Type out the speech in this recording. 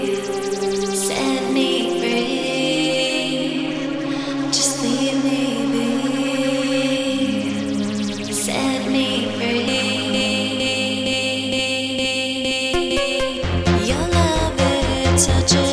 Set me free. Just leave me be. Set me free. Your love, it touches.